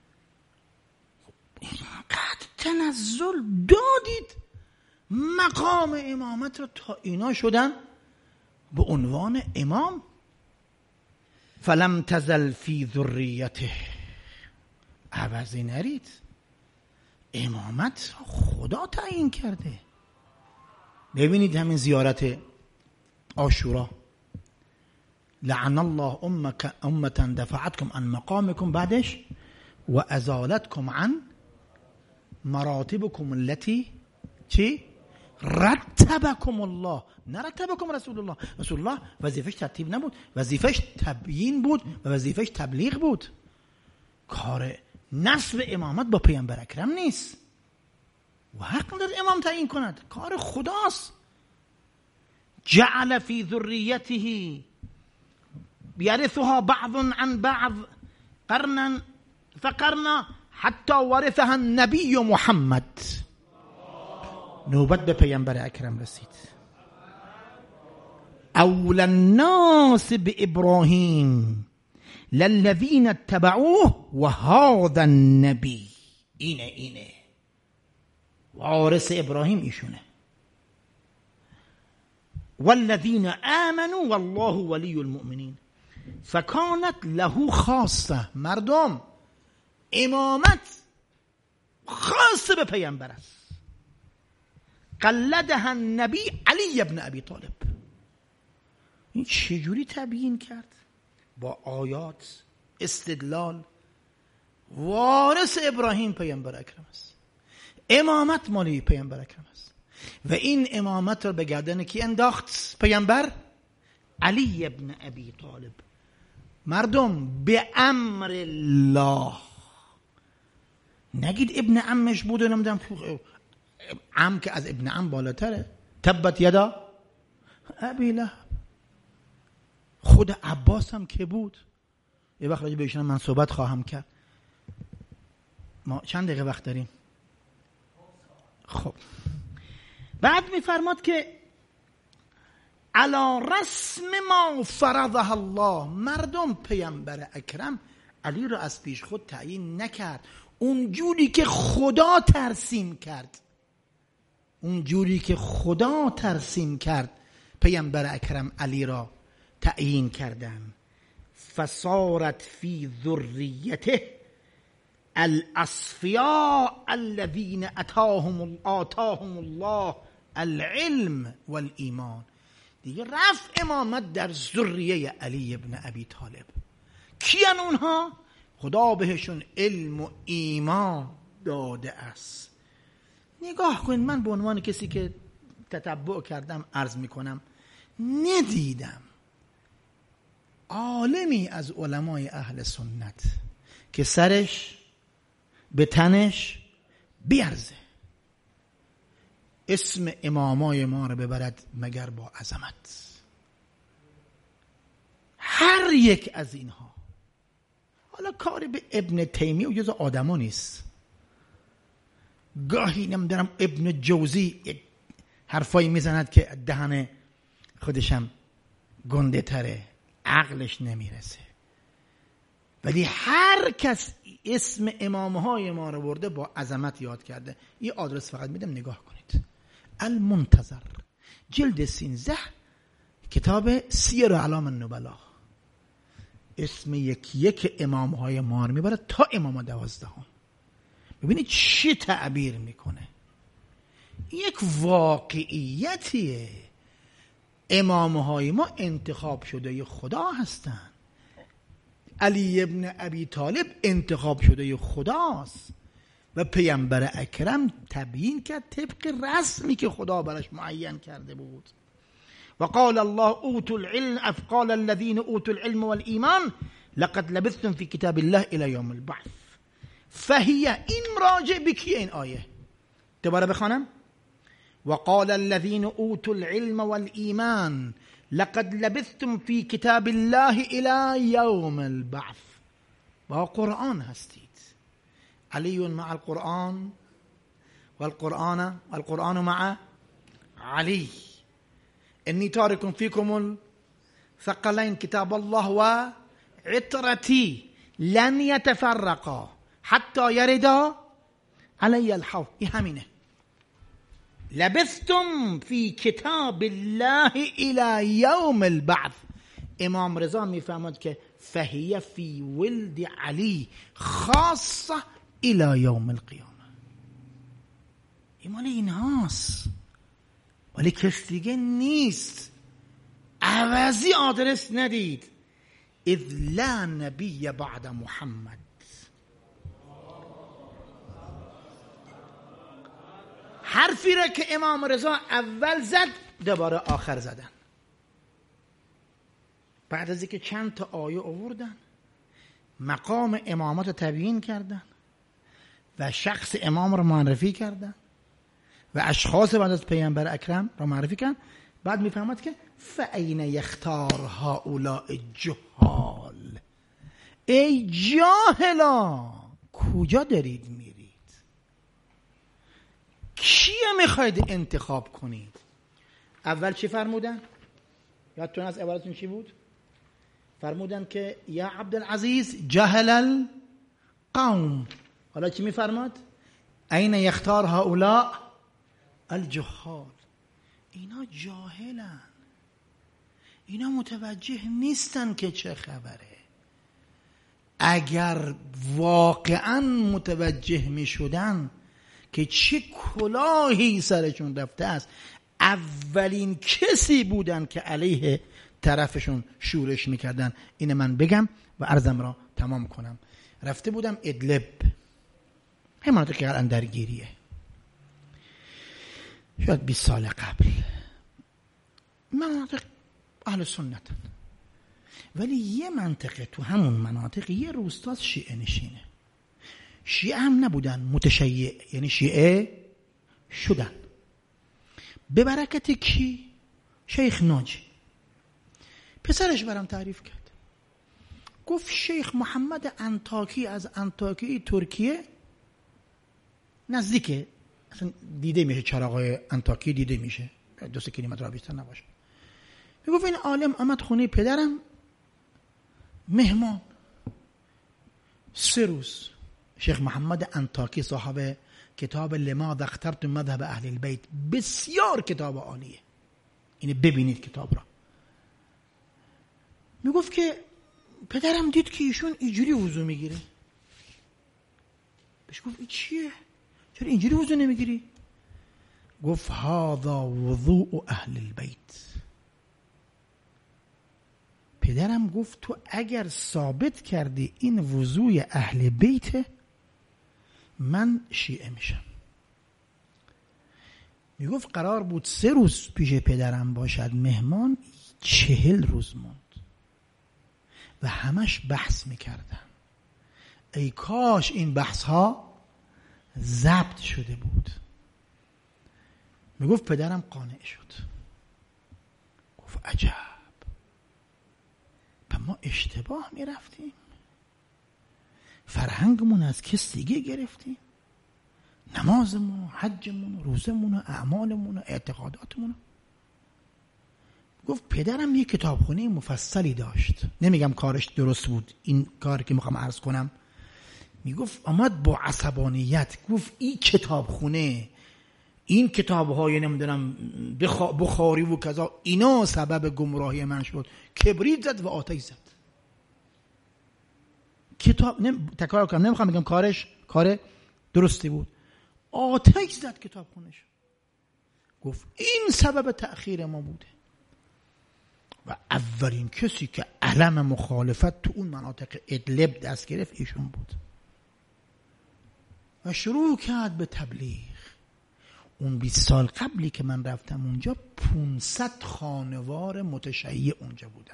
اینقدر تنزل دادید مقام امامت رو تا اینا شدن به عنوان امام. فلم تزل فی ذریته، عوضی نرید، امامت خدا تعیین کرده. ببینید همین زیارت عاشورا، لعن الله امة دفعتكم عن مقامكم بعدش و ازالتكم عن مراتبكم التي چی؟ رتبكم الله، نرتبكم رسول الله. رسول الله وظیفش ترتیب نبود، وظیفش تبیین بود و وظیفش تبلیغ بود. کار نصب امامت با پیامبر اکرم نیست و حق نداره امام تعیین کند، کار خداست. جعل فی ذریته یرثها بعض عن بعض قرنا فقرنا حتی ورثها النبی محمد. نوبت به پیامبر اکرم رسید. اول الناس بابراهیم للذین اتبعوه و هذا النبی. اینه وارث ابراهیم ایشونه. والذین آمنوا والله ولی المؤمنین فکانت له خاصه. مردم امامت خاصه به پیامبر است. قلدها النبی علی ابن ابی طالب. این چجوری تبیین کرد؟ با آیات، استدلال. وارث ابراهیم پیامبر اکرم است، امامت مالی پیامبر اکرم است و این امامت رو به گردن کی انداخت پیامبر؟ علی ابن ابی طالب. مردم به امر الله، نگید ابن عمش بوده، نمیدونم عم که از ابن عم بالاتره. تبت یدا ابی لهب. خود عباس هم که بود، یه وقت راجع به ایشون من صحبت خواهم کرد. ما چند دقیقه وقت داریم؟ خب بعد میفرماد که علی رسم ما فرضه الله. مردم پیامبر اکرم علی رو از پیش خود تعیین نکرد، اونجوری که خدا ترسیم کرد. اونجوری که خدا ترسیم کرد پیامبر اکرم علی را تعیین کردن. فصارت فی ذریته الاصفیاء الذین آتاهم الله العلم والایمان. دیگه رفت امامت در ذریه علی ابن ابی طالب. کیان اونها؟ خدا بهشون علم و ایمان داده است. نگاه کن، من به عنوان کسی که تتبع کردم عرض میکنم، ندیدم عالمی از علمای اهل سنت که سرش به تنش بیارزه اسم امامای ما رو ببرد مگر با عظمت. هر یک از اینها، حالا کاری به ابن تیمیه و جز آدما نیست، گاهی نمیدونم ابن جوزی حرفایی میزند که دهن خودشم گنده تره، عقلش نمیرسه، ولی هر کس اسم امامهای ما رو برده با عظمت یاد کرده. یه آدرس فقط میدم نگاه کنید. المنتظر جلد 13 کتاب سیر اعلام النبلا، اسم یک امام های ما رو میبره تا امام 12. ببینید چی تعبیر میکنه. یک واقعیتیه. امام های ما انتخاب شده خدا هستن. علی ابن ابی طالب انتخاب شده خداست و پیامبر اکرم تبیین کرد طبق رسمی که خدا برش معین کرده بود. و قال الله اوتوا العلم افقال الذين اوتوا العلم والایمان لقد لبثتم في كتاب الله الى يوم البعث. فهیه، این راجع به کیه این آیه؟ دوباره بخوانم. و قال الذين اوتوا العلم والایمان لقد لبثتم في كتاب الله الى يوم البعث. با قرآن هستید. علی مع القرآن والقرآن مع علی. انی تارک فیکم الثقلین کتاب الله و عترتی لن یتفرقا حتی یردا علی الحوض. این همینه. لبثتم فی کتاب الله الی یوم البعث. امام رضا میفهمد که فهیه فی ولد علی خاصه الی یوم القیامه. این مال اینهاست، ولی کس دیگه نیست. عوضی آدرس ندید. اذ لا نبی بعد محمد. حرفی را که امام رضا اول زد دوباره آخر زدن. بعد از اینکه چند تا آیه آوردن، مقام امامت رو تبیین کردن و شخص امام رو معرفی کردن و اشخاص بعد از پیامبر اکرم رو معرفی کردن، بعد میفهمد که فاین یختار هؤلاء الجهال. ای جاهلا، کجا دارید میرید؟ کیه میخواید انتخاب کنید؟ اول چی فرمودن؟ یادتون از عبارتون چی بود؟ فرمودن که یا عبدالعزیز جهل القوم. حالا چی میفرماد؟ این یختار هؤلاء الجهال. اینا جاهلن، اینا متوجه نیستن که چه خبره. اگر واقعا متوجه می شدن که چه کلاهی سرشون رفته است، اولین کسی بودن که علیه طرفشون شورش میکردن. اینه من بگم و عرضم را تمام کنم. رفته بودم ادلب، همین مناطق که الان درگیریه، شاید 20 سال قبل. مناطق اهل سنتن، ولی یه منطقه تو همون مناطق یه روستاست شیعه نشینه. شیعه هم نبودن، متشیع، یعنی شیعه شدن به برکت کی؟ شیخ ناجی. پسرش برام تعریف کرد، گفت شیخ محمد انطاکی از انطاکی ترکیه نزدیکه، اصلا دیده میشه، چراغای انطاکی دیده میشه، 2 کیلومتر را بیشتر نباشه. میگفت این عالم آمد خونه پدرم مهمان 3 روز. شیخ محمد انطاکی صاحب کتاب لماذا اخترت مذهب اهل البیت، بسیار کتاب عالیه، اینه ببینید کتاب را. میگفت که پدرم دید که ایشون اینجوری وضو میگیره. بهش گفت این چیه؟ چرا اینجوری وضو نمیگیری؟ گفت هذا وضوء اهل البیت. پدرم گفت تو اگر ثابت کردی این وضوء اهل بیت، من شیعه میشم. میگفت قرار بود 3 روز پیش پدرم باشد مهمان، 40 روز موند و همش بحث میکردن. ای کاش این بحث ها ضبط شده بود. میگفت پدرم قانع شد، گفت عجب، ما اشتباه میرفتیم، فرهنگمون از کس دیگه گرفتیم، نمازمون، حجمون، روزمون، اعمالمون، اعتقاداتمون. گفت پدرم یه کتابخونه مفصلی داشت، نمیگم کارش درست بود، این کاری که میخوام عرض کنم، میگفت آمد با عصبانیت گفت این کتابخونه این کتاب‌های نمیدونم بخاری و کذا اینا سبب گمراهی من شد. کبریت زد و آتش زد. کتاب تکرار کنم، نمیخوام بگم کار درستی بود. آتش زد کتاب خونش. گفت این سبب تأخیر ما بوده. و اولین کسی که علم مخالفت تو اون مناطق ادلب دست گرفت ایشون بود و شروع کرد به تبلیغ. اون 20 سال قبلی که من رفتم اونجا 500 خانوار متشیع اونجا بودن.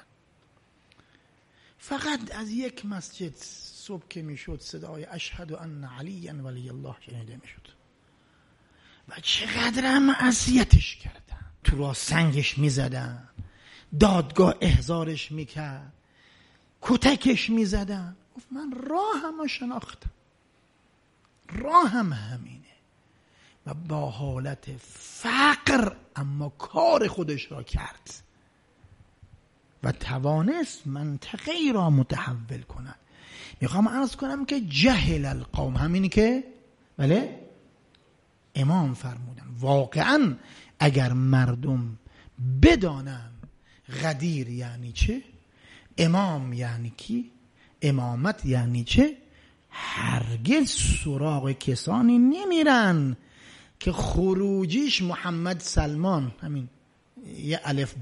فقط از یک مسجد صبح که میشد صدای اشهد ان علی ولی الله شنیده میشد و چقدر هم اذیتش کردن. تو را سنگش میزدن، دادگاه احضارش میکرد، کتکش میزدن. گفت من راهم شناختم، راهم همینه. و با حالت فقر اما کار خودش را کرد و توانست منطقه ای را متحول کند. میخوام عرض کنم که جهل القوم، همینی که بله امام فرمودن، واقعا اگر مردم بدانن غدیر یعنی چه، امام یعنی کی، امامت یعنی چه، هرگز سراغ کسانی نمیرن که خروجیش محمد سلمان، همین یه الف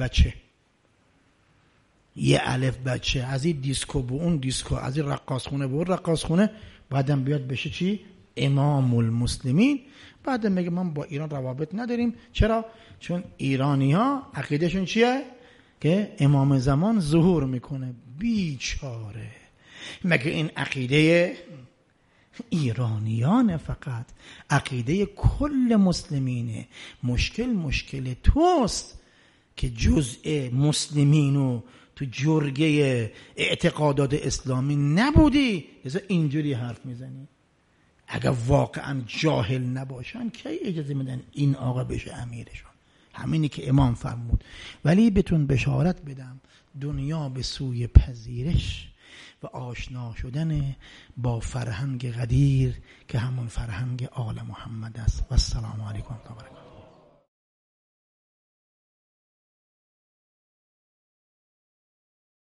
بچه از این دیسکو به اون دیسکو، از این رقاصخونه به اون رقاصخونه، بعدم بیاد بشه چی؟ امام المسلمین. بعدم میگه من با ایران روابط نداریم. چرا؟ چون ایرانی ها عقیدهشون چیه؟ که امام زمان ظهور میکنه. بیچاره، مگه این عقیده ایرانیان فقط؟ عقیده کل مسلمینه. مشکل توست که جزء مسلمینو تو جرگه اعتقادات اسلامی نبودی، لذا اینجوری حرف میزنی. اگر واقعا جاهل نباشن کی اجازه میدن این آقا بشه امیرشون؟ همینی که امام فرمود. ولی بهتون بشارت بدم دنیا به سوی پذیرش و آشنا شدن با فرهنگ غدیر که همون فرهنگ آل محمد است. و السلام علیکم و رحمت الله.